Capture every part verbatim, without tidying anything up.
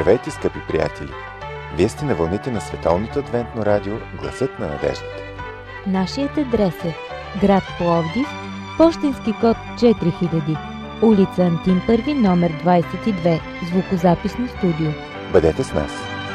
Здравейте, скъпи приятели! Вие сте на вълните на Световното адвентно радио Гласът на надеждата. Нашият адрес е град Пловдив, пощенски код четири хиляди, улица Антим първи, номер двадесет и две, звукозаписно студио. Бъдете с нас!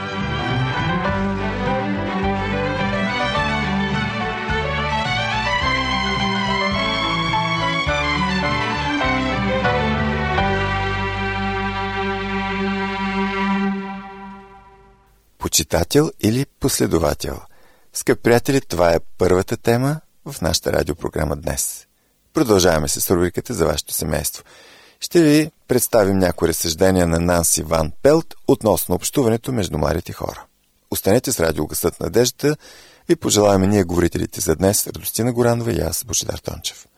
Почитател или последовател? Скъпи приятели, това е първата тема в нашата радиопрограма днес. Продължаваме с рубриката за вашето семейство. Ще ви представим някои разсъждения на Нанси Ван Пелт относно общуването между младите хора. Останете с радио Гласът на надеждата. Ви пожелаваме ние, говорителите за днес, Радостина Горанова и аз, Божидар Тончев.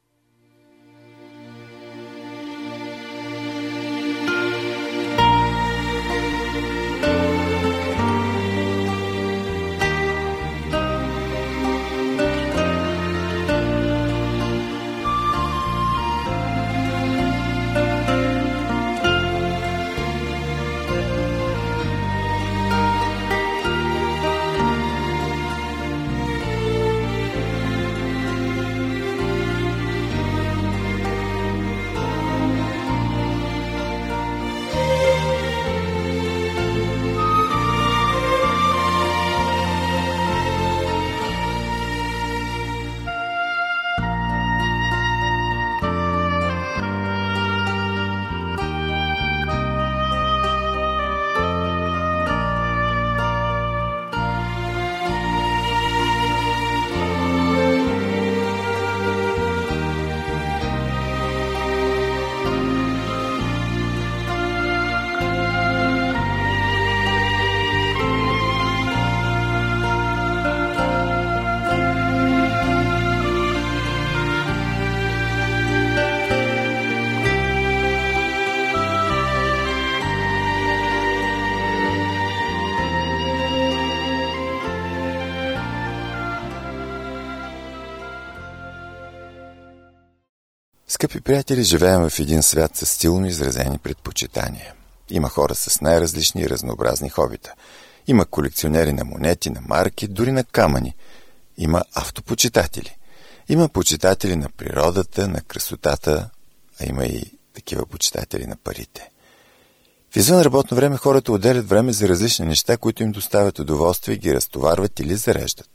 Скъпи приятели, живеем в един свят с стилно изразени предпочитания. Има хора с най-различни и разнообразни хобита. Има колекционери на монети, на марки, дори на камъни. Има автопочитатели. Има почитатели на природата, на красотата, а има и такива почитатели на парите. В извън работно време хората отделят време за различни неща, които им доставят удоволствие, ги разтоварват или зареждат.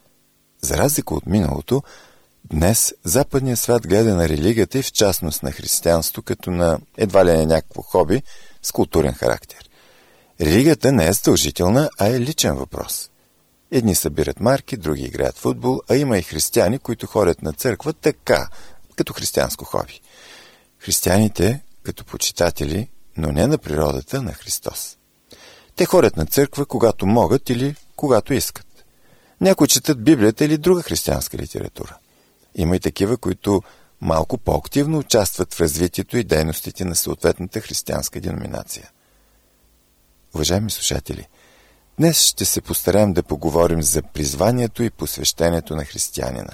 За разлика от миналото, днес западният свят гледа на религията и в частност на християнство като на едва ли не някакво хоби с културен характер. Религията не е задължителна, а е личен въпрос. Едни събират марки, други играят футбол, а има и християни, които ходят на църква така, като християнско хоби. Християните като почитатели, но не на природата, на Христос. Те ходят на църква, когато могат или когато искат. Някои четат Библията или друга християнска литература. Има и такива, които малко по-активно участват в развитието и дейностите на съответната християнска деноминация. Уважаеми слушатели, днес ще се постараем да поговорим за призванието и посвещението на християнина.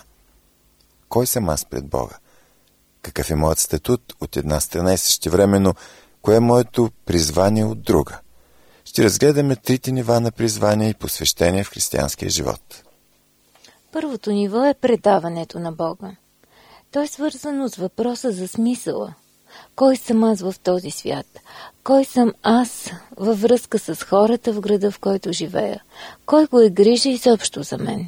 Кой съм аз пред Бога? Какъв е моят статут от една страна и същевременно кое е моето призвание от друга? Ще разгледаме трите нива на призвание и посвещение в християнския живот. Първото ниво е предаването на Бога. То е свързано с въпроса за смисъла. Кой съм аз в този свят? Кой съм аз във връзка с хората в града, в който живея? Кой го е грижа изобщо за мен?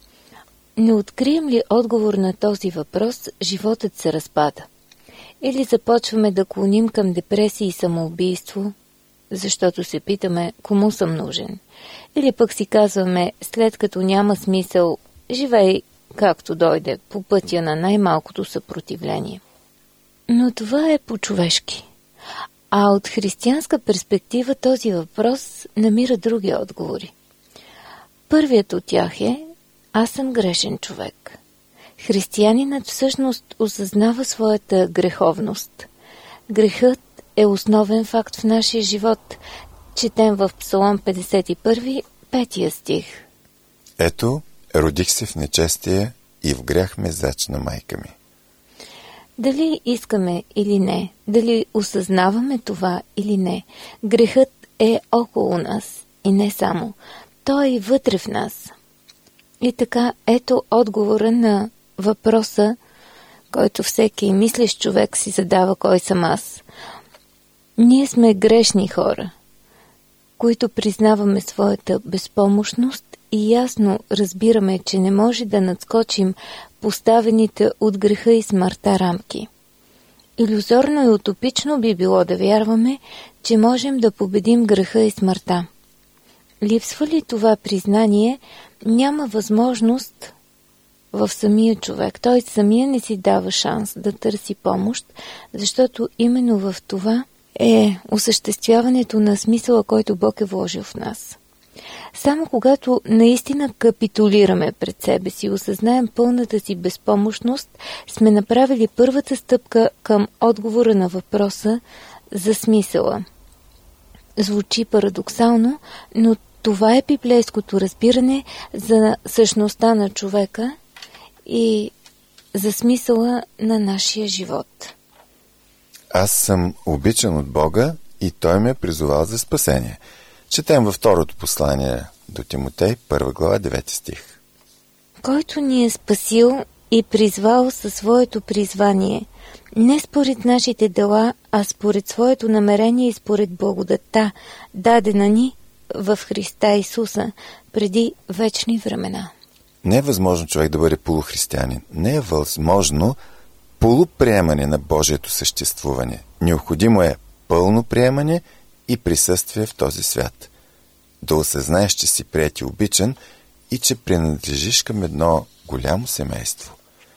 Не открием ли отговор на този въпрос, животът се разпада. Или започваме да клоним към депресия и самоубийство, защото се питаме кому съм нужен. Или пък си казваме, след като няма смисъл, живей както дойде, по пътя на най-малкото съпротивление. Но това е по-човешки. А от християнска перспектива този въпрос намира други отговори. Първият от тях е аз съм грешен човек. Християнинът всъщност осъзнава своята греховност. Грехът е основен факт в нашия живот. Четем в Псалом петдесет и първи, петия стих. Ето, родих се в нечестие и в грях ме зачна майка ми. Дали искаме или не, дали осъзнаваме това или не, грехът е около нас и не само. Той е и вътре в нас. И така, ето отговора на въпроса, който всеки мислещ човек си задава: кой съм аз? Ние сме грешни хора, които признаваме своята безпомощност и ясно разбираме, че не може да надскочим поставените от греха и смъртта рамки. Илюзорно и утопично би било да вярваме, че можем да победим греха и смъртта. Липсва ли това признание, няма възможност в самия човек. Той самия не си дава шанс да търси помощ, защото именно в това е осъществяването на смисъла, който Бог е вложил в нас. Само когато наистина капитулираме пред себе си, осъзнаем пълната си безпомощност, сме направили първата стъпка към отговора на въпроса за смисъла. Звучи парадоксално, но това е библейското разбиране за същността на човека и за смисъла на нашия живот. Аз съм обичан от Бога и Той ме е призовал за спасение. Четем във второто послание до Тимотей, първа глава, девети стих. Който ни е спасил и призвал със своето призвание, не според нашите дела, а според своето намерение и според благодатта, дадена ни в Христа Исуса преди вечни времена. Не е възможно човек да бъде полухристиянин. Не е възможно полуприемане на Божието съществуване. Необходимо е пълно приемане и присъствие в този свят. Да осъзнаеш, че си приет и обичан и че принадлежиш към едно голямо семейство.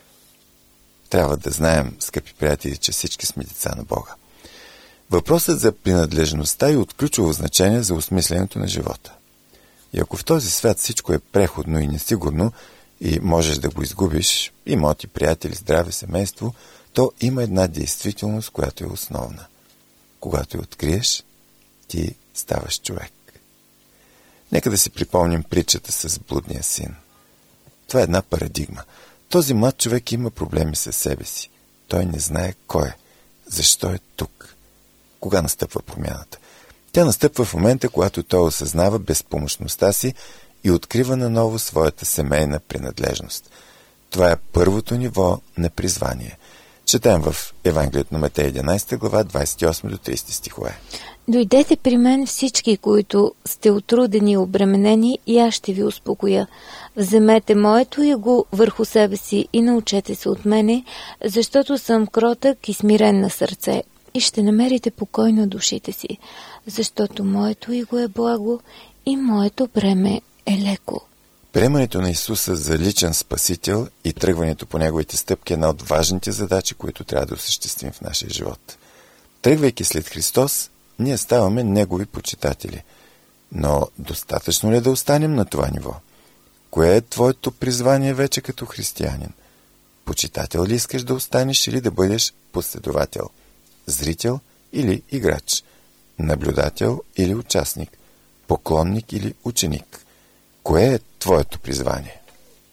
Трябва да знаем, скъпи приятели, че всички сме деца на Бога. Въпросът за принадлежността е от ключово значение за осмисленето на живота. И ако в този свят всичко е преходно и несигурно и можеш да го изгубиш, имоти, приятели, здраве, семейство, то има една действителност, която е основна. Когато я откриеш, ти ставаш човек. Нека да си припомним притчата с блудния син. Това е една парадигма. Този млад човек има проблеми със себе си. Той не знае кой е, защо е тук. Кога настъпва промяната? Тя настъпва в момента, когато той осъзнава безпомощността си и открива наново своята семейна принадлежност. Това е първото ниво на призвание. Четем в Евангелието на Матей единадесета глава, двадесет и осми до тридесети стихове. Дойдете при мен всички, които сте отрудени и обременени, и аз ще ви успокоя. Вземете моето иго върху себе си и научете се от мене, защото съм кротък и смирен на сърце, и ще намерите покой на душите си, защото моето иго е благо и моето бреме е леко. Приемането на Исуса за личен спасител и тръгването по неговите стъпки е една от важните задачи, които трябва да осъществим в нашия живот. Тръгвайки след Христос, ние ставаме негови почитатели. Но достатъчно ли е да останем на това ниво? Кое е твоето призвание вече като християнин? Почитател ли искаш да останеш или да бъдеш последовател? Зрител или играч? Наблюдател или участник? Поклонник или ученик? Кое е твоето призвание?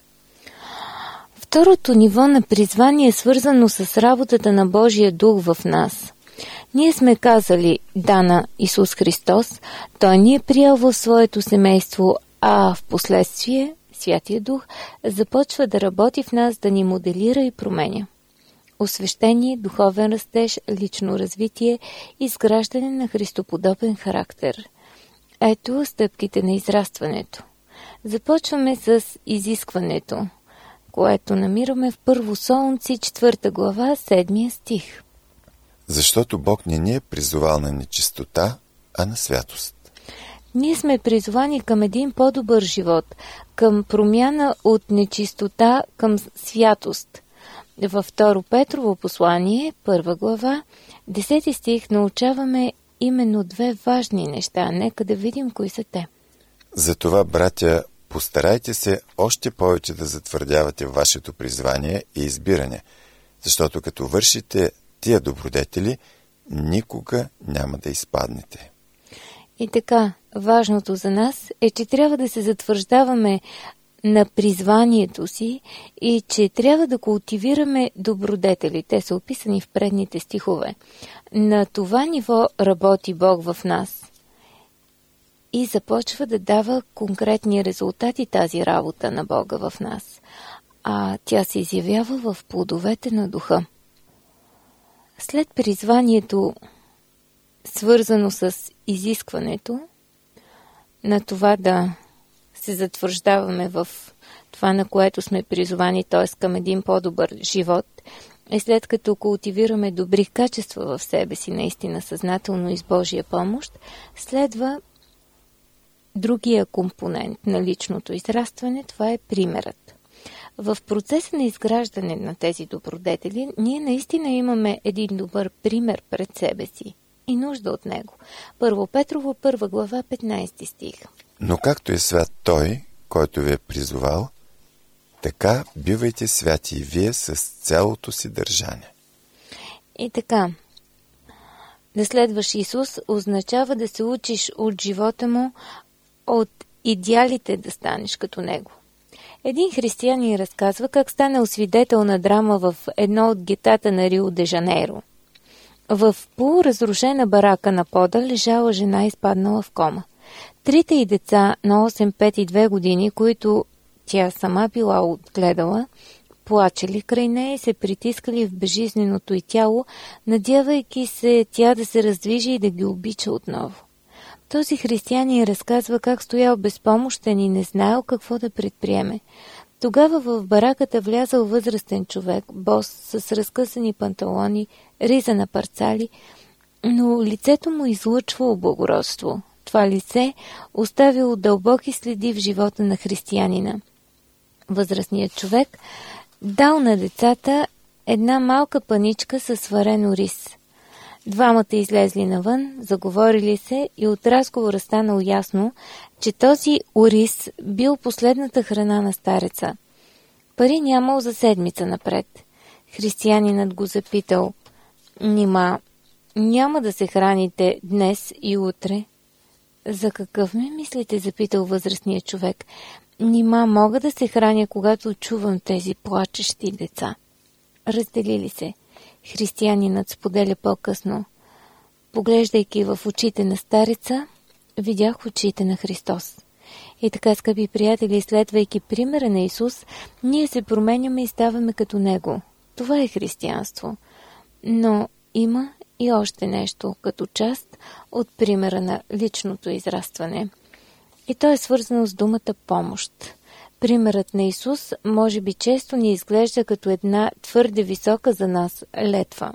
Второто ниво на призвание е свързано с работата на Божия дух в нас. Ние сме казали да на Исус Христос, Той ни е приял в своето семейство, а в последствие Святия Дух започва да работи в нас, да ни моделира и променя. Освещение, духовен растеж, лично развитие, изграждане на христоподобен характер. Ето стъпките на израстването. Започваме с изискването, което намираме в Първо Солунци, четвърта глава, седмия стих. Защото Бог не ни е призовал на нечистота, а на святост. Ние сме призовани към един по-добър живот, към промяна от нечистота към святост. Във Второ Петрово послание, първа глава, десети стих, научаваме именно две важни неща. Нека да видим кои са те. Затова, братя, постарайте се още повече да затвърдявате вашето призвание и избиране, защото като вършите тия добродетели, никога няма да изпаднете. И така, важното за нас е, че трябва да се затвърждаваме на призванието си и че трябва да култивираме добродетели. Те са описани в предните стихове. На това ниво работи Бог в нас. и започва да дава конкретни резултати тази работа на Бога в нас. А тя се изявява в плодовете на духа. След призванието, свързано с изискването, на това да се затвърждаваме в това, на което сме призовани, т.е. към един по-добър живот, и след като култивираме добри качества в себе си, наистина съзнателно и с Божия помощ, следва другия компонент на личното израстване, това е примерът. В процеса на изграждане на тези добродетели, ние наистина имаме един добър пример пред себе си и нужда от него. Първо Петрово, първа глава, петнайсети стих. Но както е свят той, който ви е призовал, така бивайте святи и вие с цялото си държание. И така, да следваш Исус означава да се учиш от живота му, от идеалите да станеш като него. Един християнин разказва как станал свидетел на драма в едно от гетата на Рио де Жанейро. В полуразрушена барака на пода лежала жена, изпаднала в кома. Трите й деца на осем, пет и две години, които тя сама била отгледала, плачели край нея и се притискали в безжизненото й тяло, надявайки се тя да се раздвижи и да ги обича отново. Този християнин разказва как стоял безпомощен и не знаел какво да предприеме. Тогава в бараката влязал възрастен човек, бос, с разкъсани панталони, риза на парцали, но лицето му излъчвало благородство. Това лице оставило дълбоки следи в живота на християнина. Възрастният човек дал на децата една малка паничка със сварено рис. Двамата излезли навън, заговорили се и от разговора станало ясно, че този ориз бил последната храна на стареца. Пари нямал за седмица напред. Християнинът го запитал: «Нима няма да се храните днес и утре?» «За какъв ме мислите?» запитал възрастният човек. «Нима мога да се храня, когато чувам тези плачещи деца?» Разделили се. Християнинът споделя по-късно: «Поглеждайки в очите на стареца, видях очите на Христос». И така, скъпи приятели, следвайки примера на Исус, ние се променяме и ставаме като Него. Това е християнство. Но има и още нещо, като част от примера на личното израстване. И то е свързано с думата помощ. Примерът на Исус може би често ни изглежда като една твърде висока за нас летва.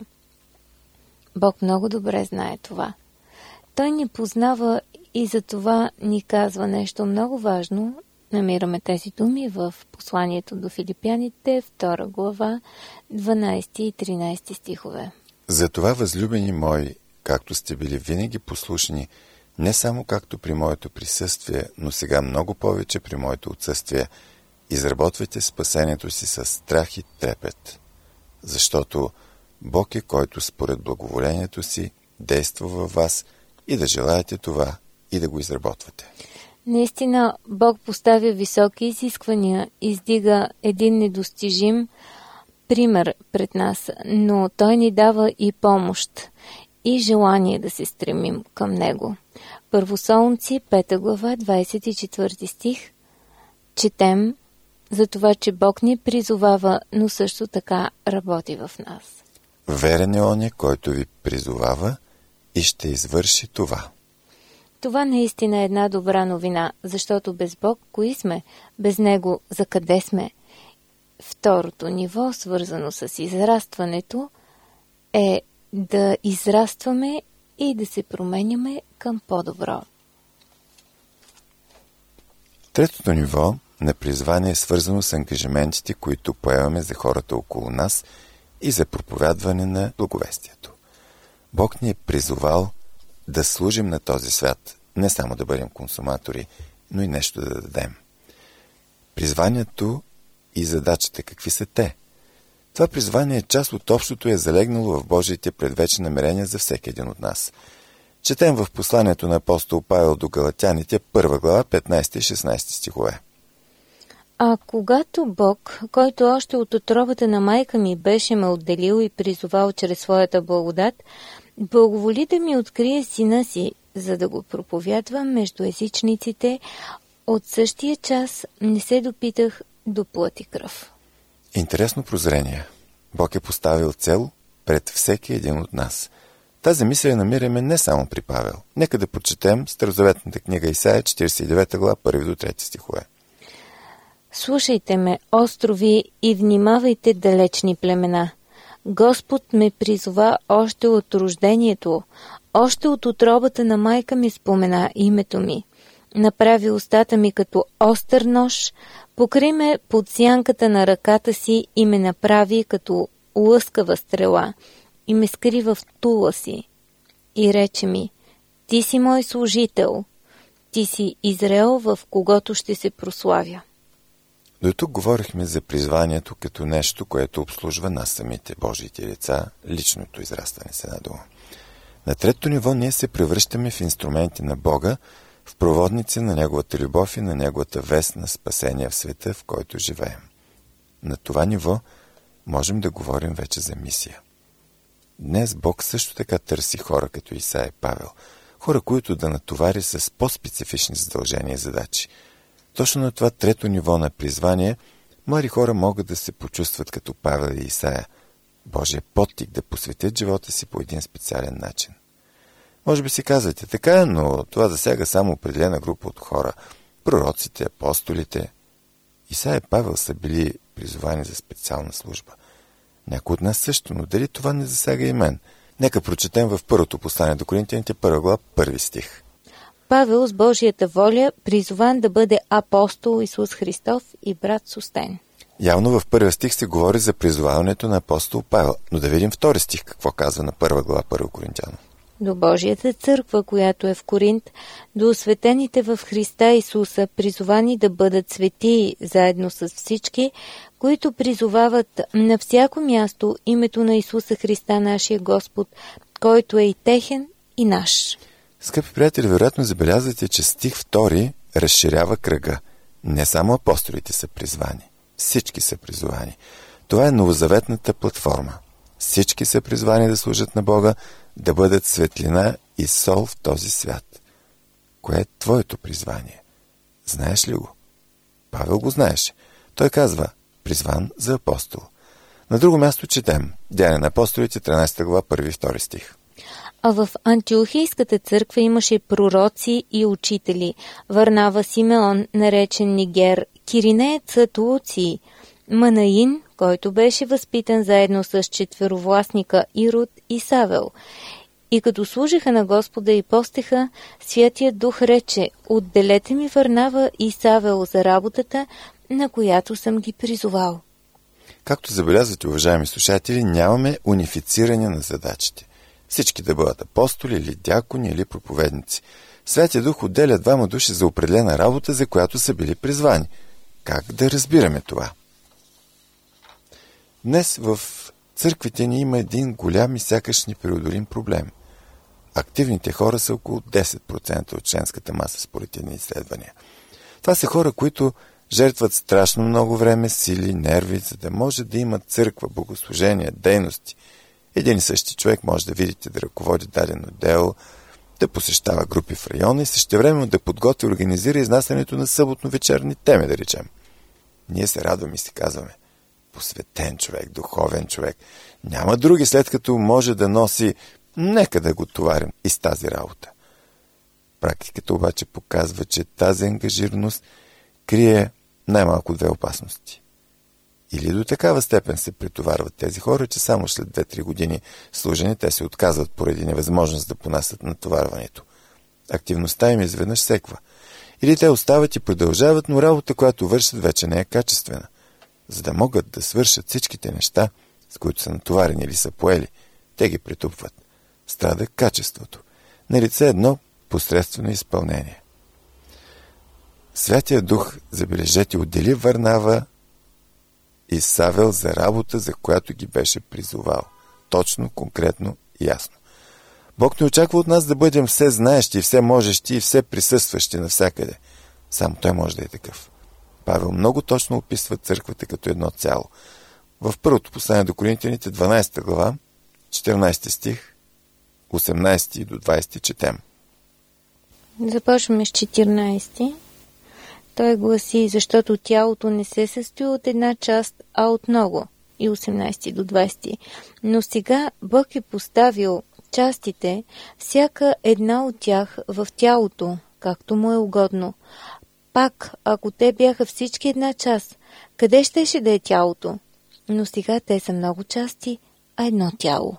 Бог много добре знае това. Той ни познава и за това ни казва нещо много важно. Намираме тези думи в посланието до Филипяните, втора глава, дванайсети и тринайсети стихове. Затова, възлюбени мои, както сте били винаги послушни, не само както при моето присъствие, но сега много повече при моето отсъствие, изработвайте спасението си с страх и трепет, защото Бог е, който според благоволението си действа във вас, и да желаете това и да го изработвате. Наистина, Бог поставя високи изисквания, издига един недостижим пример пред нас, но Той ни дава и помощ, и желание да се стремим към Него. Първосолунци, пета глава, двайсет и четвърти стих, четем за това, че Бог ни призовава, но също така работи в нас. Верен е оня, който ви призовава и ще извърши това. Това наистина е една добра новина, защото без Бог кои сме? Без Него за къде сме? Второто ниво, свързано с израстването, е да израстваме и да се променяме към по-добро. Третото ниво на призвание е свързано с ангажиментите, които поемаме за хората около нас и за проповядване на благовестието. Бог ни е призовал да служим на този свят, не само да бъдем консуматори, но и нещо да дадем. Призванието и задачата, какви са те? Това призвание е част от общото и е залегнало в Божиите предвечни намерения за всеки един от нас. Четем в посланието на апостол Павел до Галатяните, първа глава, петнайсети и шестнайсети стихове. А когато Бог, който още от отробата на майка ми беше ме отделил и призовал чрез своята благодат, благоволи да ми открие Сина си, за да го проповядвам между езичниците, от същия час не се допитах до плът и кръв. Интересно прозрение. Бог е поставил цел пред всеки един от нас. Тази мисъл я намираме не само при Павел. Нека да прочетем Старозаветната книга Исаия, четиридесет и девета глава, първи до трети стихове. Слушайте ме, острови, и внимавайте, далечни племена. Господ ме призова още от рождението, още от утробата на майка ми спомена името ми. Направи устата ми като остър нож, покри ме под сянката на ръката си и ме направи като лъскава стрела и ме скри в тула си. И рече ми: ти си мой служител, ти си Израел, в когото ще се прославя. До тук говорихме за призванието като нещо, което обслужва нас самите, Божиите деца, личното израстване с една дума. На трето ниво ние се превръщаме в инструменти на Бога, в проводници на Неговата любов и на Неговата вест на спасение в света, в който живеем. На това ниво можем да говорим вече за мисия. Днес Бог също така търси хора като Исаия и Павел, хора, които да натовари с по-специфични задължения и задачи. Точно на това трето ниво на призвание млади хора могат да се почувстват като Павел и Исаия, Божия подтик да посветят живота си по един специален начин. Може би си казвате, така е, но това засяга само определена група от хора, пророците, апостолите. Исаия и Павел са били призовани за специална служба. Някой от нас също, но дали това не засяга и мен? Нека прочетем в първото послание до Коринтияните, първа глава, първи стих. Павел с Божията воля призован да бъде апостол Исус Христов и брат Состен. Явно в първия стих се говори за призоваването на апостол Павел, но да видим втори стих, какво казва на първа глава, първо Коринтяно. До Божията църква, която е в Коринт, до осветените в Христа Исуса, призовани да бъдат светии, заедно с всички, които призовават на всяко място името на Исуса Христа, нашия Господ, който е и техен, и наш. Скъпи приятели, вероятно забелязвате, че стих втори разширява кръга. Не само апостолите са призвани, всички са призвани. Това е новозаветната платформа. Всички са призвани да служат на Бога, да бъдат светлина и сол в този свят. Кое е твоето призвание? Знаеш ли го? Павел го знаеше. Той казва: призван за апостол. На друго място четем Деяния на апостолите, тринадесета глава, първи и втори стих. А в Антиохийската църква имаше пророци и учители: Варнава Симеон, наречен Нигер, Киринеецът Луций, Манаин, който беше възпитан заедно с четверовластника Ирод и Савел. И като служиха на Господа и постеха, Святият Дух рече: отделете ми Варнава и Савел за работата, на която съм ги призовал. Както забелязвате, уважаеми слушатели, нямаме унифициране на задачите. Всички да бъдат апостоли или дякони или проповедници. Святия Дух отделя двама души за определена работа, за която са били призвани. Как да разбираме това? Днес в църквите ни има един голям и сякаш непреодолим проблем. Активните хора са около десет процента от членската маса според едни изследвания. Това са хора, които жертват страшно много време, сили, нерви, за да може да има църква, богослужения, дейности. Един и същи човек може да видите да ръководи дадено дело, да посещава групи в района и същевременно да подготви и организира изнасянето на съботно-вечерни теми, да речем. Ние се радваме и си казваме: посветен човек, духовен човек. Няма други, след като може да носи, нека да го товарим и с тази работа. Практиката обаче показва, че тази ангажираност крие най-малко две опасности. Или до такава степен се претоварват тези хора, че само след две-три години служени те се отказват поради невъзможност да понасят натоварването. Активността им изведнъж секва. Или те остават и продължават, но работа, която вършат, вече не е качествена. За да могат да свършат всичките неща, с които са натоварени или са поели, те ги претупват. Страда качеството. На лице едно посредствено изпълнение. Святия Дух, забележете, отдели Варнава и Савел за работа, за която ги беше призовал. Точно, конкретно и ясно. Бог не очаква от нас да бъдем все знаещи, все можещи и все присъстващи навсякъде. Само Той може да е такъв. Павел много точно описва църквата като едно цяло. В първото послание до Коринтяните, дванадесета глава, четиринадесети стих, осемнадесети до двадесети четем. Започваме с четиринайсети. Той гласи, защото тялото не се състои от една част, а от много. И осемнайсети до двайсети. Но сега Бог е поставил частите, всяка една от тях в тялото, както му е угодно. Пак, ако те бяха всички една част, къде щеше да е тялото? Но сега те са много части, а едно тяло.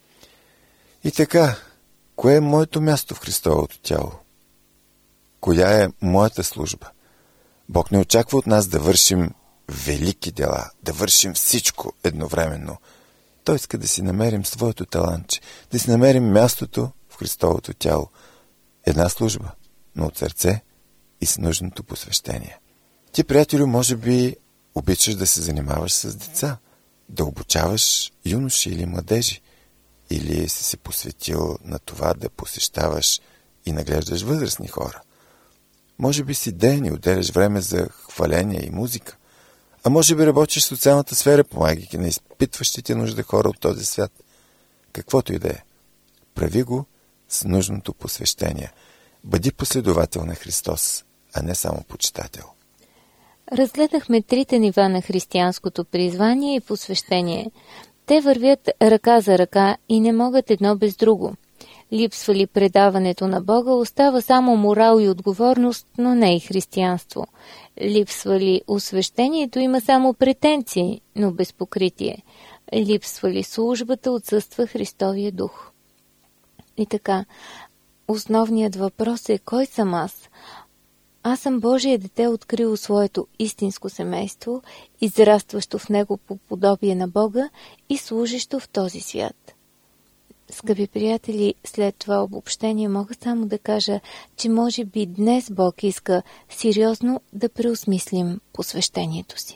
И така, кое е моето място в Христовото тяло? Коя е моята служба? Бог не очаква от нас да вършим велики дела, да вършим всичко едновременно. Той иска да си намерим своето талантче, да си намерим мястото в Христовото тяло. Една служба, но от сърце и с нужното посвещение. Ти, приятелю, може би обичаш да се занимаваш с деца, да обучаваш юноши или младежи, или си се посветил на това да посещаваш и наглеждаш възрастни хора. Може би си ден и отделяш време за хваление и музика, а може би работиш в социалната сфера, помагайки на изпитващите нужда хора от този свят. Каквото и да е, прави го с нужното посвещение. Бъди последовател на Христос, а не само почитател. Разгледахме трите нива на християнското призвание и посвещение. Те вървят ръка за ръка и не могат едно без друго. Липсва ли предаването на Бога, остава само морал и отговорност, но не и християнство. Липсва ли освещението, има само претенции, но без покритие. Липсва ли службата, отсъства Христовия дух. И така, основният въпрос е: кой съм аз? Аз съм Божие дете, открило своето истинско семейство, израстващо в него по подобие на Бога и служещо в този свят. Скъпи приятели, след това обобщение мога само да кажа, че може би днес Бог иска сериозно да преосмислим посвещението си.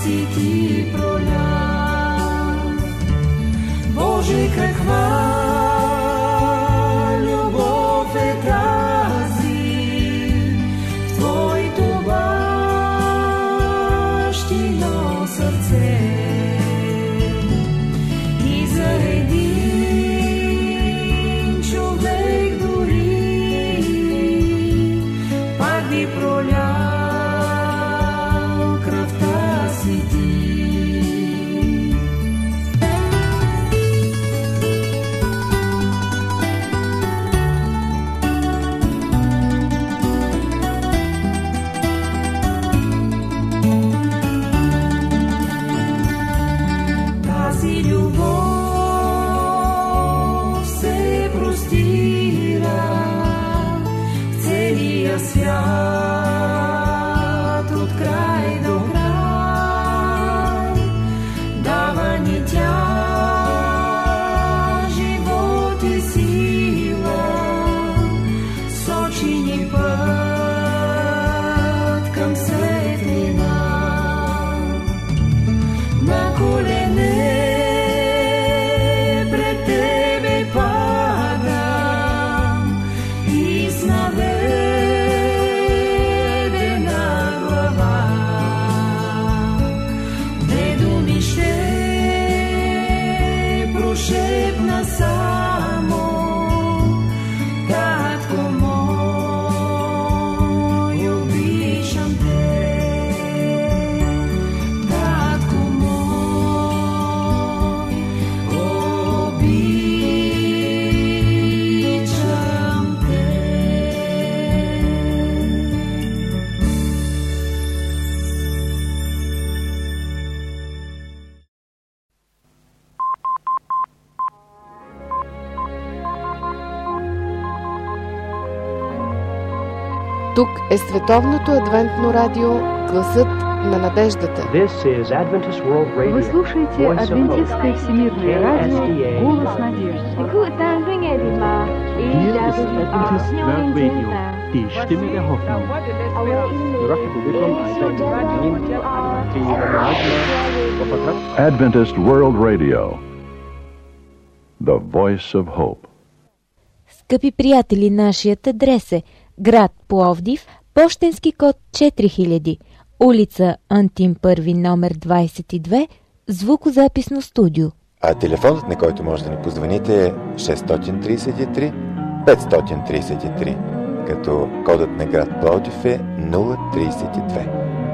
си ти проля. Боже, каква любов е тази в Твоето бащино сърце. И за един човек дори пак би пролял кръвта си ти. Тази любов се простира в целия свят от край до край. Дава ни тя живот и сила, сочи ни път към светлина. На колене пред Тебе падам и с наведена глава две думи ще прошепна само: Татко мой, обичам те. Татко мой, обичам те. Тук е Световното адвентно радио, гласът на надеждата. This is Adventist World Radio. Вы слушаете Voice of Адвентистское Hope. всемирное радио «Голос надежды». Hier ist Adventist World Radio, die Stimme der Hoffnung. Adventist World Radio, the voice of hope. Скъпи приятели, нашият адрес е град Пловдив, пощенски код четири хиляди, улица Антим първи, номер двадесет и две, звукозаписно студио. А телефонът, на който може да ни позвоните, е шест три три пет три три, като кодът на град Пловдив е нула тридесет и две.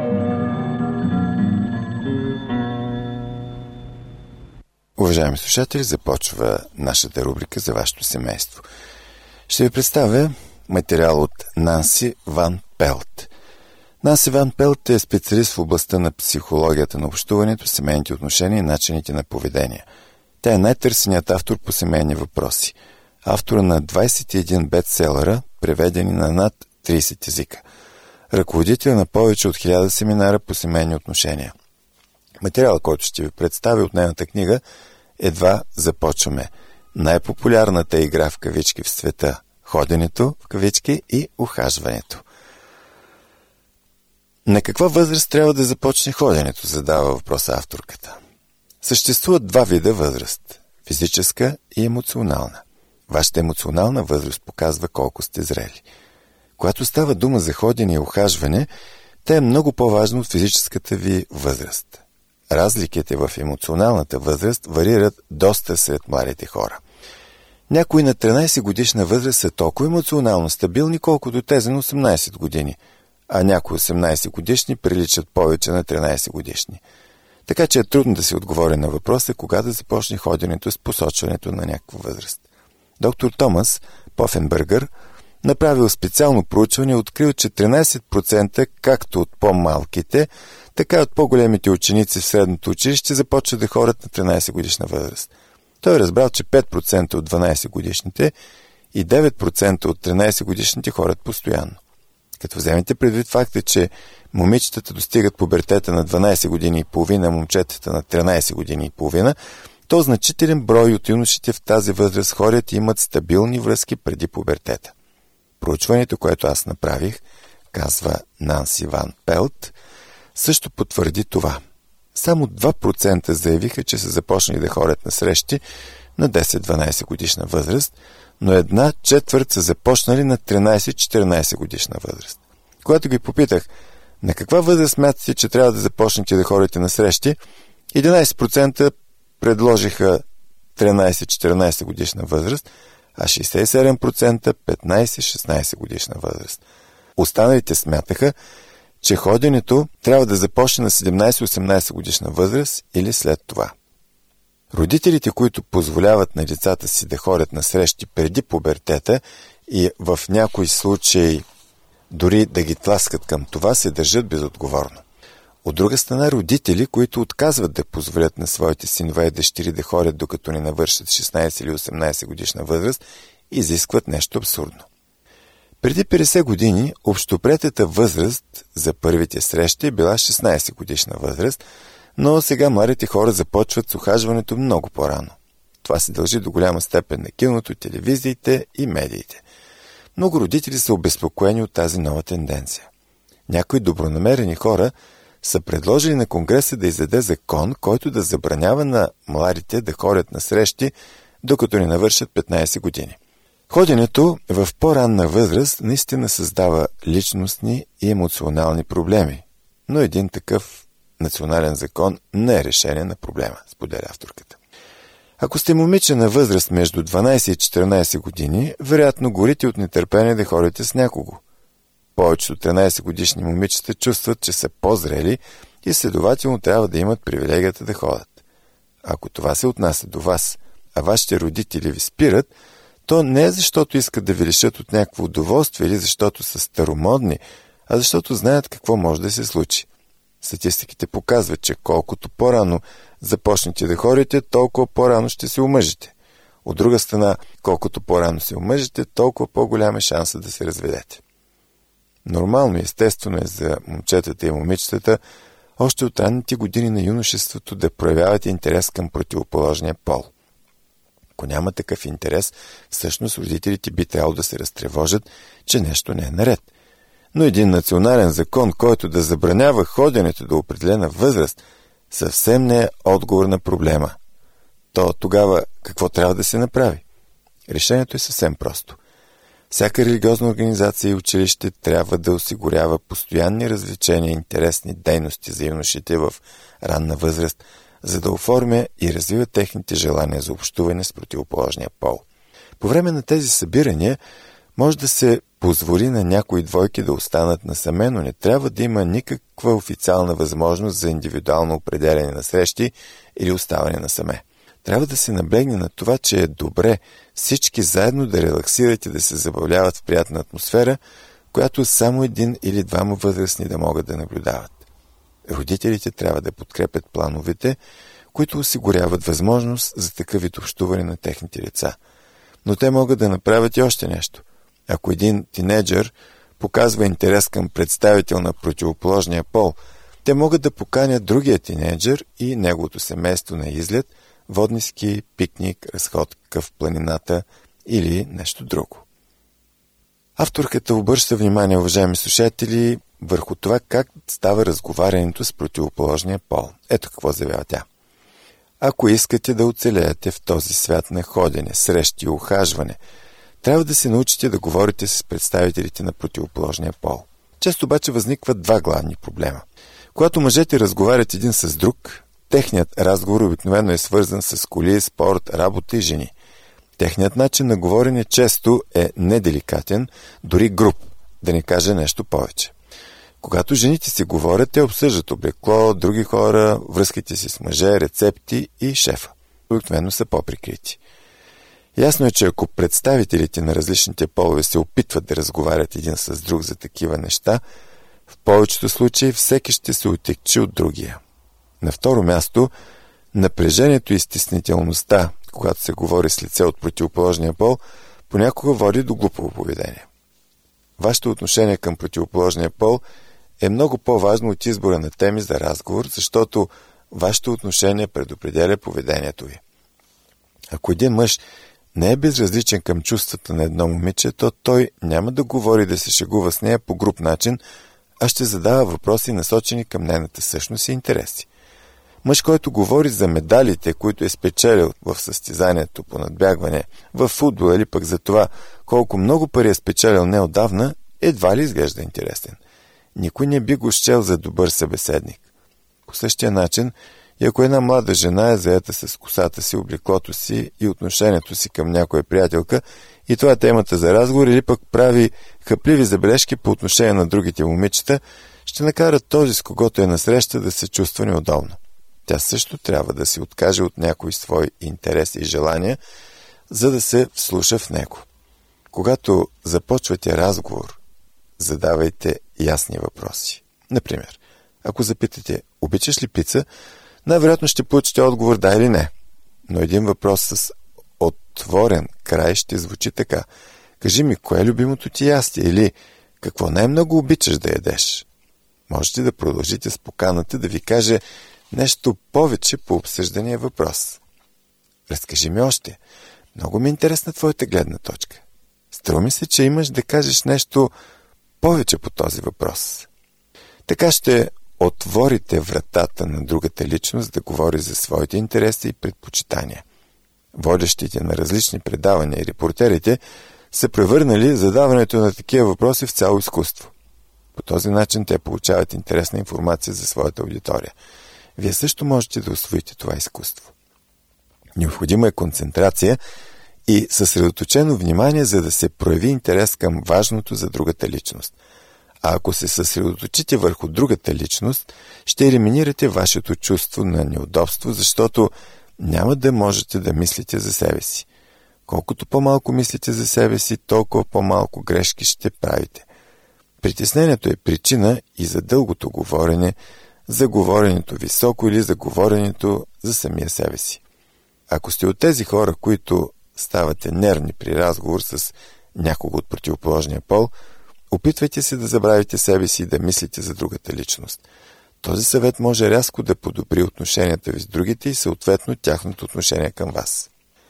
Уважаеми слушатели, започва нашата рубрика за вашето семейство. Ще ви представя материал от Нанси Ван Пелт. Нанси Ван Пелт е специалист в областта на психологията на общуването, семейните отношения и начините на поведение. Тя е най-търсеният автор по семейни въпроси. Автора на двадесет и един бестселъра, преведени на над тридесет езика. Ръководител на повече от хиляда семинара по семейни отношения. Материал, който ще ви представя от нейната книга, едва започваме. Най-популярната игра в кавички в света – ходенето в кавички и ухажването. На каква възраст трябва да започне ходенето, задава въпроса авторката. Съществуват два вида възраст – физическа и емоционална. Вашата емоционална възраст показва колко сте зрели. Когато става дума за ходене и ухажване, тя е много по-важна от физическата ви възраст. Разликите в емоционалната възраст варират доста сред младите хора. Някои на тринадесет годишна възраст са толкова емоционално стабилни, колкото тези на осемнадесет години, а някои осемнадесет годишни приличат повече на тринадесет годишни. Така че е трудно да се отговори на въпроса кога да започне ходенето с посочването на някаква възраст. Доктор Томас Пофенбъргър направил специално проучване и открил, че тринадесет процента както от по-малките, така и от по-големите ученици в средното училище започват да ходят на тринадесет годишна възраст. Той е разбрал, че пет процента от дванадесет годишните и девет процента от тринадесет годишните ходят постоянно. Като вземете предвид факта, че момичетата достигат пубертета на дванадесет години и половина, момчетата на тринадесет години и половина, то значителен брой от юношите в тази възраст ходят и имат стабилни връзки преди пубертета. Проучването, което аз направих, казва Нанси Ван Пелт, също потвърди това. Само два процента заявиха, че са започнали да ходят на срещи на десет-дванайсет годишна възраст, но една четвърт са започнали на тринайсет-четиринайсет годишна възраст. Когато ги попитах на каква възраст смятате, че трябва да започнете да ходите на срещи, единайсет процента предложиха тринайсет-четиринайсет годишна възраст, а шейсет и седем процента петнайсет-шестнайсет годишна възраст. Останалите смятаха, че ходенето трябва да започне на седемнайсет-осемнайсет годишна възраст или след това. Родителите, които позволяват на децата си да ходят на срещи преди пубертета и в някои случаи дори да ги тласкат към това, се държат безотговорно. От друга страна, родители, които отказват да позволят на своите синове и дъщери да ходят докато не навършат шестнайсет или осемнайсет годишна възраст, изискват нещо абсурдно. Преди петдесет години общоприетата възраст за първите срещи е била шестнайсет годишна възраст, но сега младите хора започват с ухажването много по-рано. Това се дължи до голяма степен на киното, телевизиите и медиите. Много родители са обезпокоени от тази нова тенденция. Някои добронамерени хора са предложили на Конгреса да издаде закон, който да забранява на младите да ходят на срещи, докато не навършат петнайсет години. Ходенето в по-ранна възраст наистина създава личностни и емоционални проблеми, но един такъв национален закон не е решение на проблема, споделя авторката. Ако сте момиче на възраст между дванайсет и четиринайсет години, вероятно горите от нетърпение да ходите с някого. Повечето тринайсет годишни момичета чувстват, че са по-зрели и следователно трябва да имат привилегията да ходят. Ако това се отнася до вас, а вашите родители ви спират, то не е защото искат да ви лишат от някакво удоволствие или защото са старомодни, а защото знаят какво може да се случи. Статистиките показват, че колкото по-рано започнете да ходите, толкова по-рано ще се омъжите. От друга страна, колкото по-рано се омъжите, толкова по-голям е шанса да се разведете. Нормално и естествено е за момчетата и момичетата още от ранните години на юношеството да проявяват интерес към противоположния пол. Ако няма такъв интерес, всъщност родителите би трябвало да се разтревожат, че нещо не е наред. Но един национален закон, който да забранява ходенето до определена възраст, съвсем не е отговор на проблема. То тогава какво трябва да се направи? Решението е съвсем просто. Всяка религиозна организация и училище трябва да осигурява постоянни развлечения и интересни дейности за юношите в ранна възраст, за да оформя и развива техните желания за общуване с противоположния пол. По време на тези събирания може да се позволи на някои двойки да останат насаме, но не трябва да има никаква официална възможност за индивидуално определяне на срещи или оставане насаме. Трябва да се наблегне на това, че е добре всички заедно да релаксират и да се забавляват в приятна атмосфера, която само един или двама възрастни да могат да наблюдават. Родителите трябва да подкрепят плановете, които осигуряват възможност за такъв вид общуване на техните деца. Но те могат да направят и още нещо. Ако един тинейджър показва интерес към представител на противоположния пол, те могат да поканят другия тинейджър и неговото семейство на излет, водни ски, пикник, разходка в планината или нещо друго. Авторката обръща внимание, уважаеми слушатели, върху това как става разговарянето с противоположния пол. Ето какво заявява тя. Ако искате да оцелеете в този свят на ходене, срещи и ухажване, трябва да се научите да говорите с представителите на противоположния пол. Често обаче възникват два главни проблема. Когато мъжете разговарят един с друг, техният разговор обикновено е свързан с коли, спорт, работа и жени. Техният начин на говорене често е неделикатен, дори груб, да не каже нещо повече. Когато жените си говорят, те обсъждат облекло, други хора, връзките си с мъже, рецепти и шефа. Обикновено са по-прикрити. Ясно е, че ако представителите на различните полове се опитват да разговарят един с друг за такива неща, в повечето случаи всеки ще се отекчи от другия. На второ място, напрежението и стеснителността, когато се говори с лице от противоположния пол, понякога води до глупово поведение. Вашето отношение към противоположния пол е много по-важно от избора на теми за разговор, защото вашето отношение предопределя поведението ви. Ако един мъж не е безразличен към чувствата на едно момиче, то той няма да говори да се шегува с нея по груб начин, а ще задава въпроси насочени към нейната същност и интереси. Мъж, който говори за медалите, които е спечелил в състезанието по надбягване, в футбол или пък за това колко много пари е спечелил неотдавна, едва ли изглежда интересен. Никой не би го счел за добър събеседник. По същия начин, и ако една млада жена е заета с косата си, облеклото си и отношението си към някоя приятелка, и това е темата за разговор, или пък прави хъпливи забележки по отношение на другите момичета, ще накара този, с когото е насреща, да се чувства неудобно. Тя също трябва да се откаже от някои свои интереси и желания, за да се вслуша в него. Когато започвате разговор, задавайте ясни въпроси. Например, ако запитате, обичаш ли пица, най-вероятно ще получите отговор да или не. Но един въпрос с отворен край ще звучи така. Кажи ми, кое е любимото ти ястие или какво най-много обичаш да ядеш? Можете да продължите с поканата да ви каже нещо повече по обсъждания въпрос. Разкажи ми още. Много ми е интересна твоята гледна точка. Струва ми се, че имаш да кажеш нещо повече по този въпрос. Така ще отворите вратата на другата личност да говори за своите интереси и предпочитания. Водещите на различни предавания и репортерите са превърнали задаването на такива въпроси в цяло изкуство. По този начин те получават интересна информация за своята аудитория. Вие също можете да усвоите това изкуство. Необходима е концентрация и съсредоточено внимание, за да се прояви интерес към важното за другата личност. А ако се съсредоточите върху другата личност, ще елиминирате вашето чувство на неудобство, защото няма да можете да мислите за себе си. Колкото по-малко мислите за себе си, толкова по-малко грешки ще правите. Притеснението е причина и за дългото говорене, за говоренето високо или за говоренето за самия себе си. Ако сте от тези хора, които ставате нервни при разговор с някого от противоположния пол, опитвайте се да забравите себе си и да мислите за другата личност. Този съвет може рязко да подобри отношенията ви с другите и съответно тяхното отношение към вас.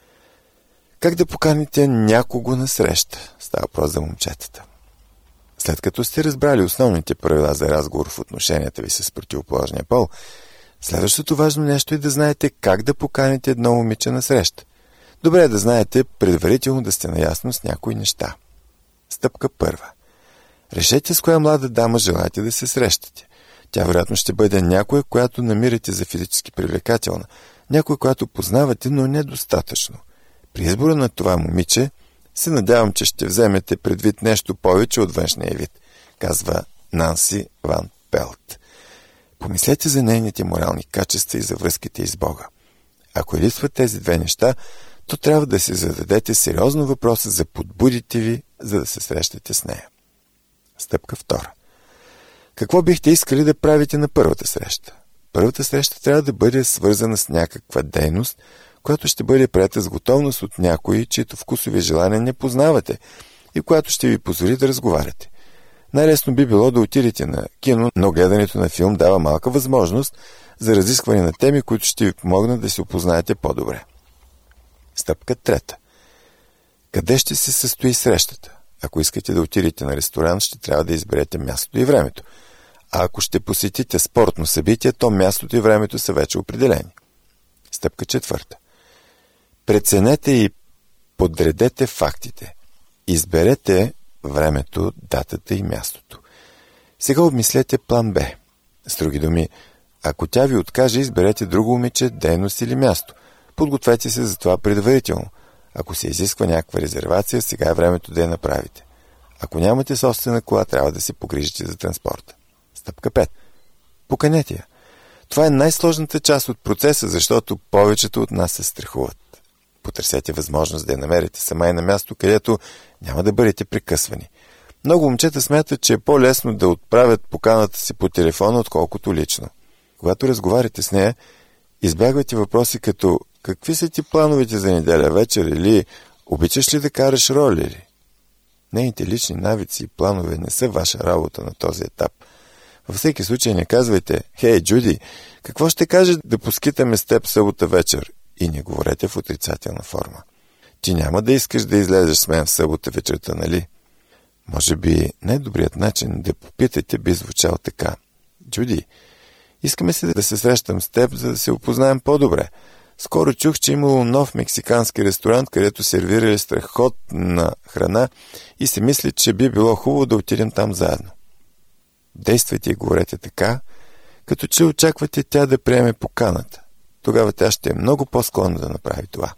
Как да поканите някого на среща? Става въпрос за момчетата. След като сте разбрали основните правила за разговор в отношенията ви с противоположния пол, следващото важно нещо е да знаете как да поканите едно момиче на среща. Добре е да знаете предварително да сте наясно с някои неща. Стъпка първа. Решете с коя млада дама желаете да се срещате. Тя вероятно ще бъде някоя, която намирате за физически привлекателна, някоя, която познавате, но недостатъчно. При избора на това момиче се надявам, че ще вземете предвид нещо повече от външния вид, казва Нанси Ван Пелт. Помислете за нейните морални качества и за връзките с Бога. Ако липсват тези две неща, то трябва да се зададете сериозно въпроса за подбудите ви, за да се срещате с нея. Стъпка втора. Какво бихте искали да правите на първата среща? Първата среща трябва да бъде свързана с някаква дейност, която ще бъде приета с готовност от някои, чието вкусови желания не познавате и която ще ви позволи да разговаряте. Най-лесно би било да отидете на кино, но гледането на филм дава малка възможност за разискване на теми, които ще ви помогнат да се опознаете по-добре. Стъпка трета. Къде ще се състои срещата? Ако искате да отидете на ресторант, ще трябва да изберете мястото и времето. А ако ще посетите спортно събитие, то мястото и времето са вече определени. Стъпка четвърта. Преценете и подредете фактите. Изберете времето, датата и мястото. Сега обмислете план Б. С други думи, ако тя ви откаже, изберете друго момиче, дейност или място. Подгответе се за това предварително. Ако се изисква някаква резервация, сега е времето да я направите. Ако нямате собствена кола, трябва да се погрижите за транспорта. Стъпка пет. Поканете я. Това е най-сложната част от процеса, защото повечето от нас се страхуват. Потърсете възможност да я намерите сама и на място, където няма да бъдете прекъсвани. Много момчета смятат, че е по-лесно да отправят поканата си по телефона, отколкото лично. Когато разговаряте с нея, избягвайте въпроси като какви са ти плановете за неделя вечер или обичаш ли да караш роли ли? Нейните лични навици и планове не са ваша работа на този етап. Във всеки случай не казвайте: «Хей, Джуди, какво ще кажеш да поскитаме с теб събота вечер?» И не говорете в отрицателна форма. Ти няма да искаш да излезеш с мен в събота вечерта, нали? Може би най-добрият начин да попитате би звучал така: «Джуди, Искаме се да се срещам с теб, за да се опознаем по-добре. Скоро чух, че имало нов мексикански ресторант, където сервирали страхотна храна и се мисли, че би било хубаво да отидем там заедно. Действайте и говорете така, като че очаквате тя да приеме поканата. Тогава тя ще е много по-склонна да направи това.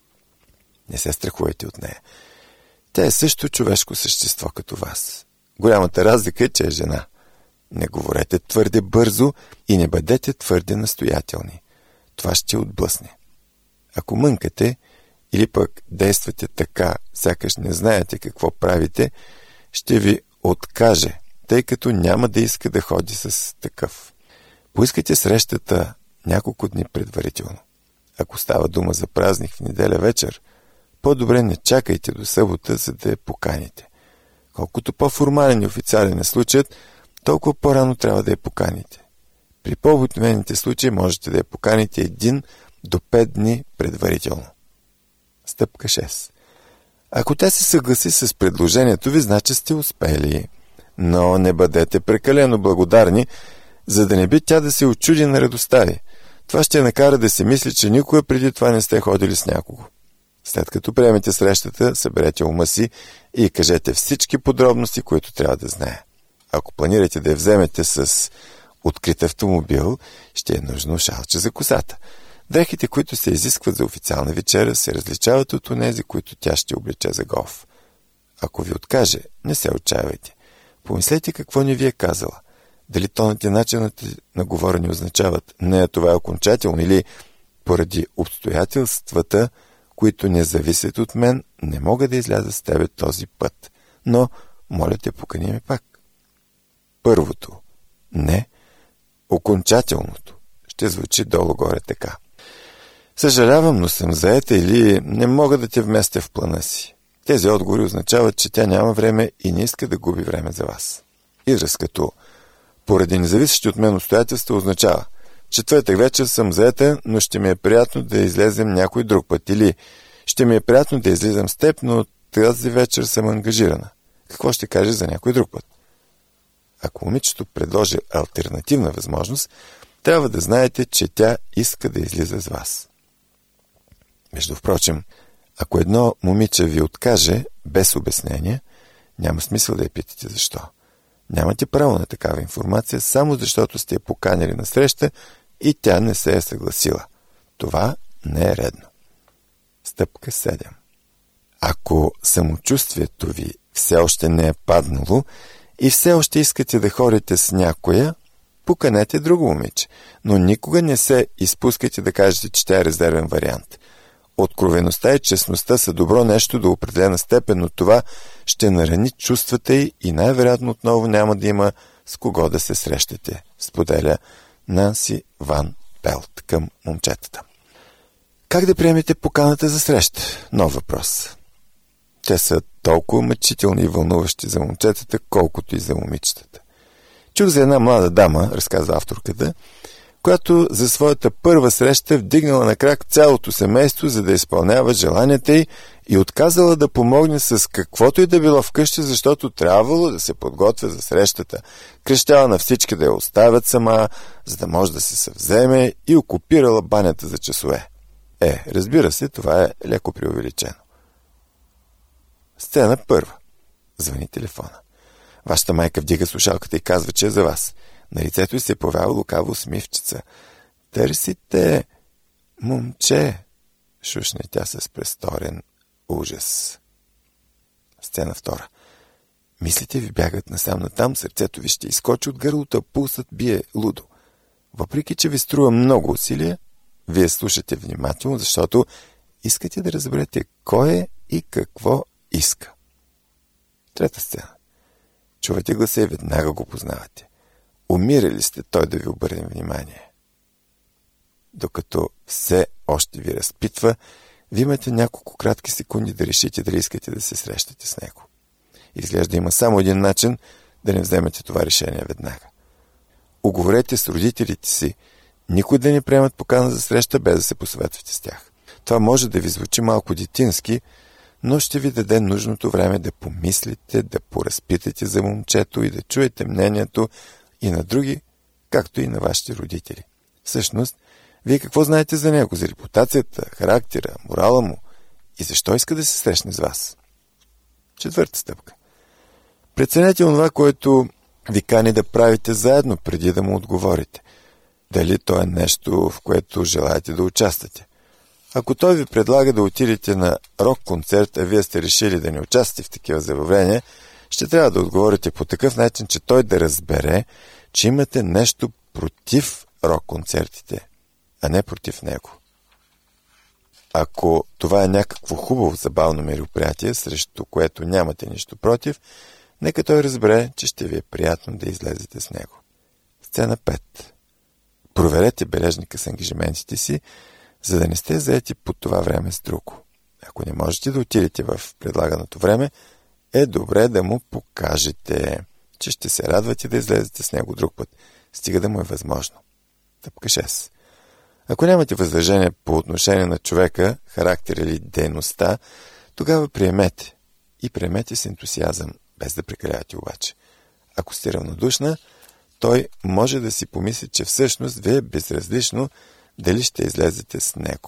Не се страхувайте от нея. Тя е също човешко същество като вас. Голямата разлика е, че е жена. Не говорете твърде бързо и не бъдете твърде настоятелни. Това ще отблъсне. Ако мънкате или пък действате така, сякаш не знаете какво правите, ще ви откаже, тъй като няма да иска да ходи с такъв. Поискайте срещата няколко дни предварително. Ако става дума за празник в неделя вечер, по-добре не чакайте до събота, за да я поканите. Колкото по-формален и официален е случаят, толкова по-рано трябва да я поканите. При по-обикновените случаи можете да я поканите един до пет дни предварително. Стъпка шест. Ако тя се съгласи с предложението ви, значи сте успели. Но не бъдете прекалено благодарни, за да не би тя да се очуди на радостта ви. Това ще я накара да се мисли, че никога преди това не сте ходили с някого. След като приемете срещата, съберете ума си и кажете всички подробности, които трябва да знае. Ако планирате да я вземете с открит автомобил, ще е нужно шалче за косата. Дрехите, които се изискват за официална вечеря, се различават от онези, които тя ще облече за голф. Ако ви откаже, не се отчаивайте. Помислете какво не ви е казала. Дали тонът и начинът на говорене означават не, това е окончателно, или поради обстоятелствата, които не зависят от мен, не мога да изляза с тебе този път. Но, моля те, покани ме пак. Първото. Не. Окончателното. Ще звучи долу-горе така. Съжалявам, но съм заета или не мога да те вместя в плана си. Тези отговори означават, че тя няма време и не иска да губи време за вас. Израз като поради независещи от мен обстоятелства означава: четвъртък вечер съм заета, но ще ми е приятно да излезем някой друг път, или ще ми е приятно да излизам с теб, но тази вечер съм ангажирана. Какво ще кажеш за някой друг път? Ако момичето предложи алтернативна възможност, трябва да знаете, че тя иска да излиза с вас. Между впрочем, ако едно момиче ви откаже без обяснение, няма смисъл да я питате защо. Нямате право на такава информация, само защото сте я поканили на среща и тя не се е съгласила. Това не е редно. Стъпка седем. Ако самочувствието ви все още не е паднало и все още искате да ходите с някоя, поканете друго момиче, но никога не се изпускайте да кажете, че тя е резервен вариант. Откровеността и честността са добро нещо до определена степен, но това ще нарани чувствата й и най-вероятно отново няма да има с кого да се срещате, споделя Нанси Ван Пелт към момчетата. Как да приемете поканата за среща? Нов въпрос. Те са толкова мъчителни и вълнуващи за момчетата, колкото и за момичетата. Чух за една млада дама, разказва авторката, която за своята първа среща вдигнала на крак цялото семейство, за да изпълнява желанията й и отказала да помогне с каквото и да било вкъщи, защото трябвало да се подготвя за срещата. Крещяла на всички да я оставят сама, за да може да се съвземе, и окупирала банята за часове. Е, разбира се, това е леко преувеличено. Сцена първа. Звъни телефона. Вашата майка вдига слушалката и казва, че е за вас. На лицето й се появява лукаво усмивчица. Търсите момче, шушне тя с престорен ужас. Сцена втора. Мислите ви бягат насам натам, сърцето ви ще изскочи от гърлото, а пулсът бие лудо. Въпреки че ви струва много усилия, вие слушате внимателно, защото искате да разберете кой е и какво иска. Трета сцена. Чувате гласа и веднага го познавате. Умирали сте той да ви обърне внимание. Докато все още ви разпитва, ви имате няколко кратки секунди да решите дали искате да се срещате с него. Изглежда има само един начин да не вземете това решение веднага. Уговорете с родителите си никой да не приемат покана за среща, без да се посъветвате с тях. Това може да ви звучи малко детински, но ще ви даде нужното време да помислите, да поразпитате за момчето и да чуете мнението и на други, както и на вашите родители. Всъщност, вие какво знаете за него, за репутацията, характера, морала му и защо иска да се срещне с вас? Четвърта стъпка. Преценете онова, което ви кани да правите заедно, преди да му отговорите. Дали то е нещо, в което желаете да участвате. Ако той ви предлага да отидете на рок-концерт, а вие сте решили да не участвате в такива забавления, ще трябва да отговорите по такъв начин, че той да разбере, че имате нещо против рок-концертите, а не против него. Ако това е някакво хубаво забавно мероприятие, срещу което нямате нищо против, нека той разбере, че ще ви е приятно да излезете с него. Сцена пет. Проверете бележника с ангажиментите си, за да не сте заети по това време с друго. Ако не можете да отидете в предлаганото време, е добре да му покажете, че ще се радвате да излезете с него друг път, стига да му е възможно. Стъпка шест. Ако нямате възражение по отношение на човека, характер или дейността, тогава приемете. И приемете с ентусиазъм, без да прекалявате обаче. Ако сте равнодушна, той може да си помисли, че всъщност ви е безразлично дали ще излезете с него.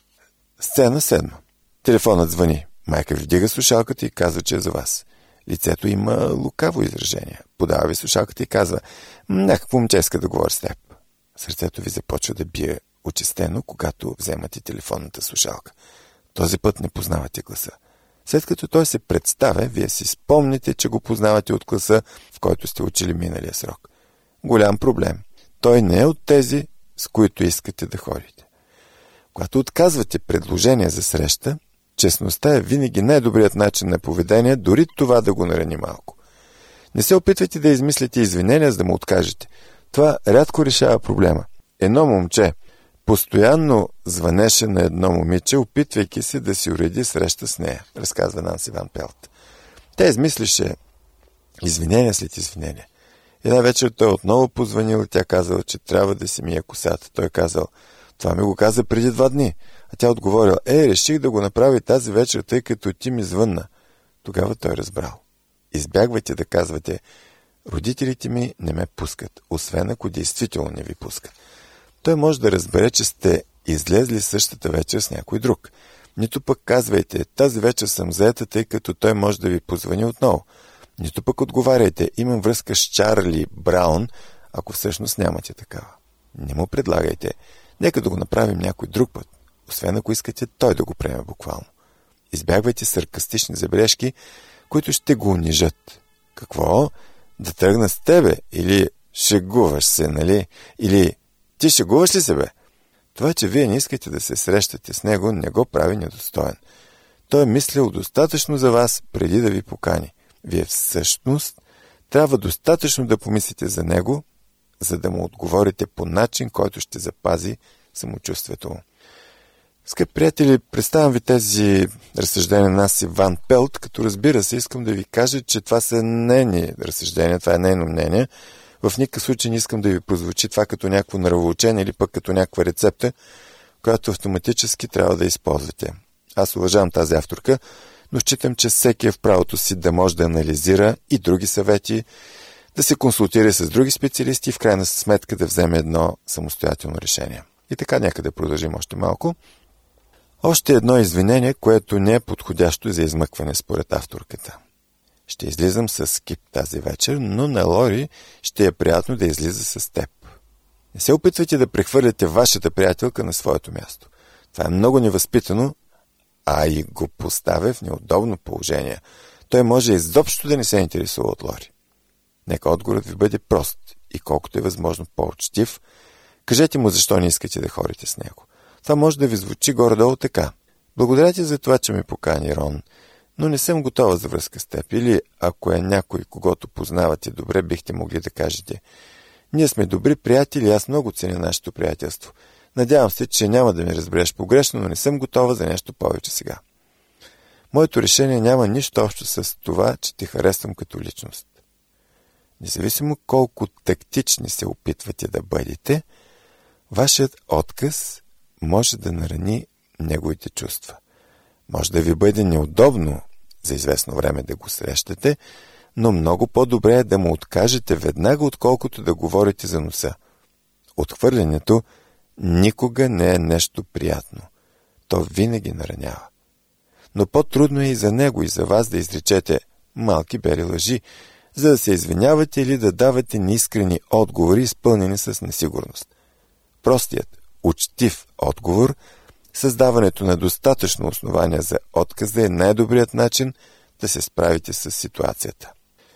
Сцена седма. Телефонът звъни. Майка ви вдига слушалката и казва, че е за вас. Лицето има лукаво изражение. Подава ви слушалката и казва: някакво момче иска да говори с теб. Сърцето ви започва да бие учестено, когато вземате телефонната слушалка. Този път не познавате гласа. След като той се представя, вие си спомните, че го познавате от класа, в който сте учили миналия срок. Голям проблем. Той не е от тези, с които искате да ходите. Когато отказвате предложение за среща, честността е винаги най-добрият начин на поведение, дори това да го нарани малко. Не се опитвайте да измислите извинения, за да му откажете. Това рядко решава проблема. Едно момче постоянно звънеше на едно момиче, опитвайки се да си уреди среща с нея, разказва Нанси Ван Пелт. Тя измислише извинения след извинения. Една вечер той отново позвонил и тя казала, че трябва да си мие косата. Той казал: това ми го каза преди два дни. А тя отговорила: е, реших да го направи тази вечер, тъй като ти ми звънна. Тогава той разбрал. Избягвайте да казвате: родителите ми не ме пускат, освен ако действително не ви пускат. Той може да разбере, че сте излезли същата вечер с някой друг. Нито пък казвайте: тази вечер съм заета, тъй като той може да ви позвони отново. Нито пък отговаряйте: имам връзка с Чарли Браун, ако всъщност нямате такава. Не му предлагайте: нека да го направим някой друг път, освен ако искате той да го приеме буквално. Избягвайте саркастични забележки, които ще го унижат. Какво? Да тръгна с тебе? Или шегуваш се, нали? Или ти шегуваш ли се, бе? Това, че вие не искате да се срещате с него, не го прави недостоен. Той е мислил достатъчно за вас, преди да ви покани. Вие всъщност трябва достатъчно да помислите за него, за да му отговорите по начин, който ще запази самочувствието му. Скъпи приятели, представям ви тези разсъждения на Нанси Ван Пелт, като разбира се, искам да ви кажа, че това са нейни разсъждения, това е нейно мнение. В никакъв случай не искам да ви прозвучи това като някакво нравоучение или пък като някаква рецепта, която автоматически трябва да използвате. Аз уважавам тази авторка, но считам, че всеки е в правото си да може да анализира и други съвети, да се консултира с други специалисти и в крайна сметка да вземе едно самостоятелно решение. И така, нека да продължим още малко. Още едно извинение, което не е подходящо за измъкване според авторката. Ще излизам с Кип тази вечер, но на Лори ще е приятно да излиза с теб. Не се опитвайте да прехвърляте вашата приятелка на своето място. Това е много невъзпитано, а и го поставя в неудобно положение. Той може изобщо да не се интересува от Лори. Нека отговорът ви бъде прост и колкото е възможно по-учтив, кажете му защо не искате да ходите с него. Това може да ви звучи горе-долу така: благодаря ти за това, че ме покани, Рон, но не съм готова за връзка с теб. Или, ако е някой, когото познавате добре, бихте могли да кажете: ние сме добри приятели, аз много ценя нашето приятелство. Надявам се, че няма да ме разбереш погрешно, но не съм готова за нещо повече сега. Моето решение няма нищо общо с това, че те харесвам като личност. Независимо колко тактични се опитвате да бъдете, вашият отказ може да нарани неговите чувства. Може да ви бъде неудобно за известно време да го срещате, но много по-добре е да му откажете веднага, отколкото да говорите за носа. отхвърлянето никога не е нещо приятно. То винаги наранява. Но по-трудно е и за него, и за вас да изречете малки бели лъжи, за да се извинявате или да давате неискрени отговори, изпълнени с несигурност. Простият, учтив отговор, създаването на достатъчно основания за отказа е най-добрият начин да се справите с ситуацията.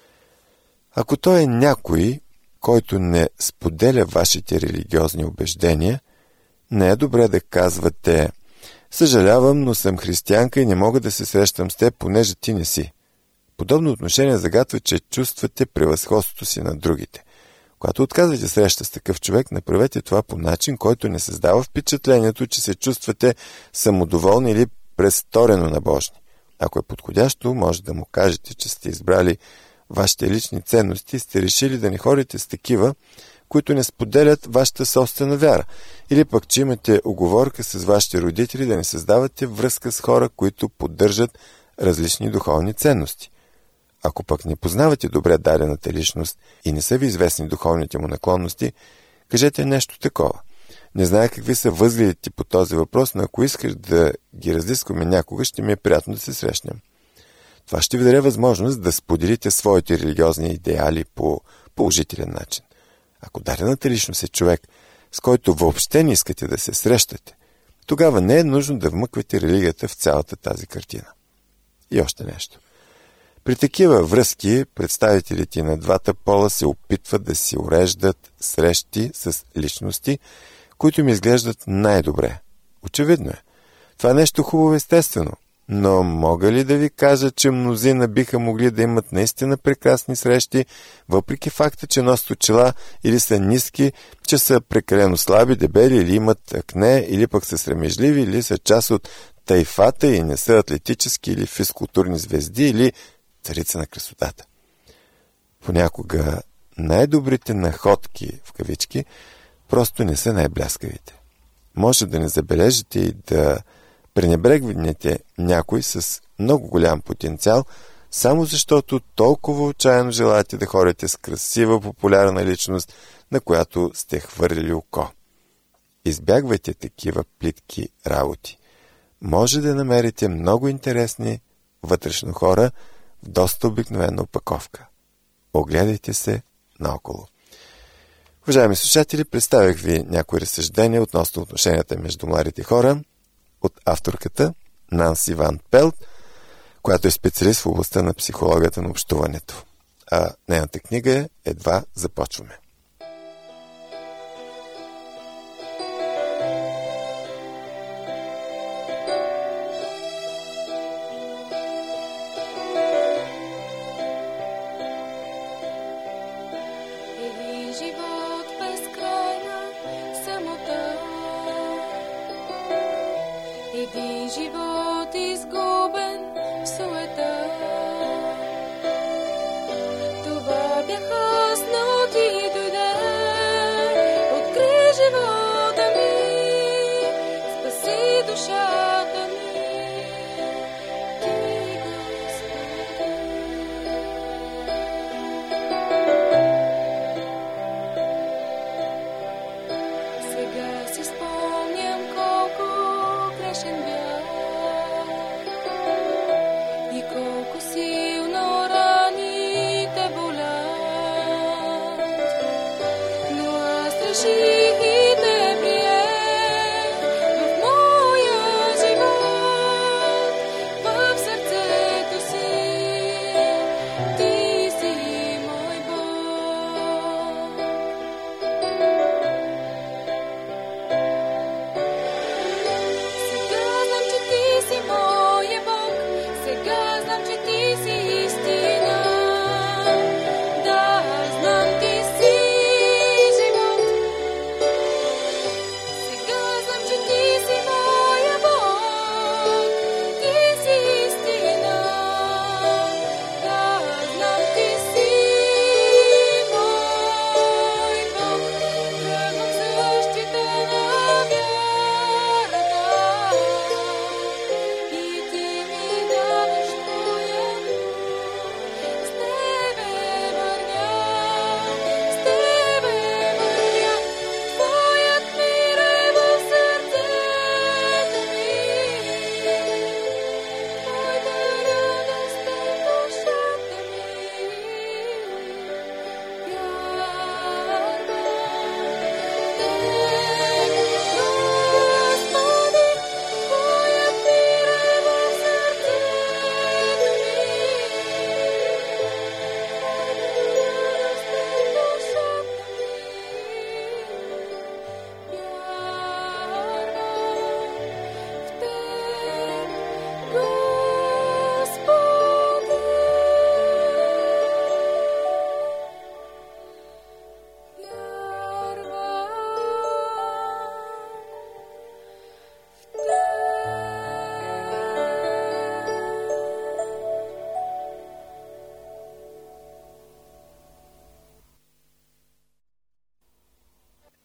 Ако той е някой, който не споделя вашите религиозни убеждения, не е добре да казвате: съжалявам, но съм християнка и не мога да се срещам с теб, понеже ти не си. Подобно отношение загатва, че чувствате превъзходството си на другите. Когато отказвате среща с такъв човек, направете това по начин, който не създава впечатлението, че се чувствате самодоволни или престорено набожни. Ако е подходящо, може да му кажете, че сте избрали вашите лични ценности и сте решили да не ходите с такива, които не споделят вашата собствена вяра, или пък, че имате уговорка с вашите родители да не създавате връзка с хора, които поддържат различни духовни ценности. Ако пък не познавате добре дадената личност и не са ви известни духовните му наклонности, кажете нещо такова. Не зная какви са възгледите по този въпрос, но ако искаш да ги разискваме някога, ще ми е приятно да се срещнем. Това ще ви даде възможност да споделите своите религиозни идеали по положителен начин. Ако дадената личност е човек, с който въобще не искате да се срещате, тогава не е нужно да вмъквате религията в цялата тази картина. И още нещо. При такива връзки представителите на двата пола се опитват да си уреждат срещи с личности, които ми изглеждат най-добре. Очевидно е. Това е нещо хубаво естествено. Но мога ли да ви кажа, че мнозина биха могли да имат наистина прекрасни срещи, въпреки факта, че носят очила или са ниски, че са прекалено слаби, дебели или имат акне, или пък са срамежливи, или са част от тайфата и не са атлетически или физкултурни звезди, или царица на красотата. Понякога най-добрите находки, в кавички, просто не са най-бляскавите. Може да не забележите и да пренебрегвате някой с много голям потенциал, само защото толкова отчаяно желаете да ходите с красива, популярна личност, на която сте хвърлили око. Избягвайте такива плитки работи. Може да намерите много интересни вътрешно хора в доста обикновена опаковка. Огледайте се наоколо. Уважаеми слушатели, представях ви някои разсъждения относно отношенията между младите хора от авторката Нанси Ван Пелт, която е специалист в областта на психологията на общуването. А нейната книга е "Едва започваме". Един живот изгубен в суета. Това бях аз, но ти дойде, откри живота ми, спаси душата ми. Ти, Господи. Сега си спомням колко грешен бях.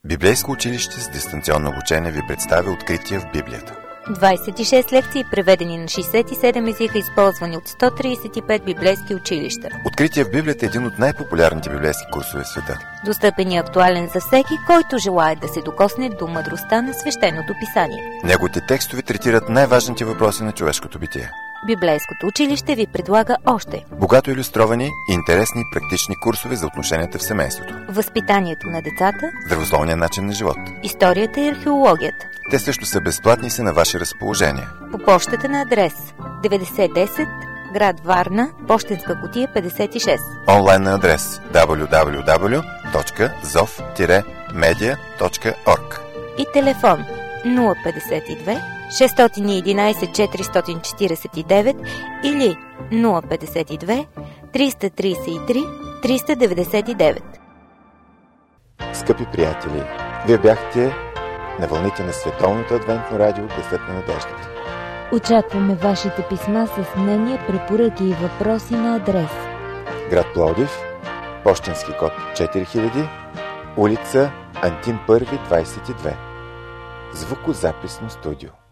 Библейско училище с дистанционно обучение ви представя Открития в Библията. двадесет и шест лекции, преведени на шейсет и седем езика, използвани от сто тридесет и пет библейски училища. Открития в Библията е един от най-популярните библейски курсове в света. Достъпен и актуален за всеки, който желае да се докосне до мъдростта на свещеното писание. Неговите текстове третират най-важните въпроси на човешкото битие. Библейското училище ви предлага още богато илюстровани и интересни практични курсове за отношенията в семейството, възпитанието на децата, здравословния начин на живот, историята и археологията. Те също са безплатни и са на ваше разположение. По почтата на адрес деветдесет десет, град Варна, пощенска кутия петдесет и шест. Онлайн на адрес дабъл ю дабъл ю дабъл ю точка зов медиа точка орг и телефон нула петдесет и две, шестстотин и единадесет, четиристотин четиридесет и девет или нула петдесет и две, триста тридесет и три, триста деветдесет и девет. Скъпи приятели, вие бяхте на вълните на Световното адвентно радио Гласът на надеждата. Очакваме вашите писма с мнения, препоръки и въпроси на адрес: град Пловдив, пощенски код четири хиляди, улица Антим първи, двадесет и две. Звукозаписно студио.